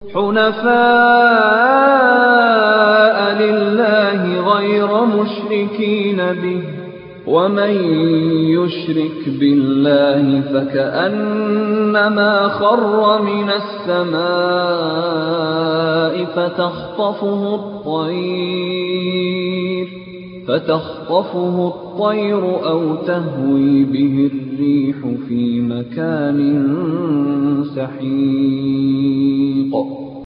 حنفاء لله غير مشركين به ومن يشرك بالله فكأنما خر من السماء فتخطفه الطير أو تهوي به الريح في مكان سحيق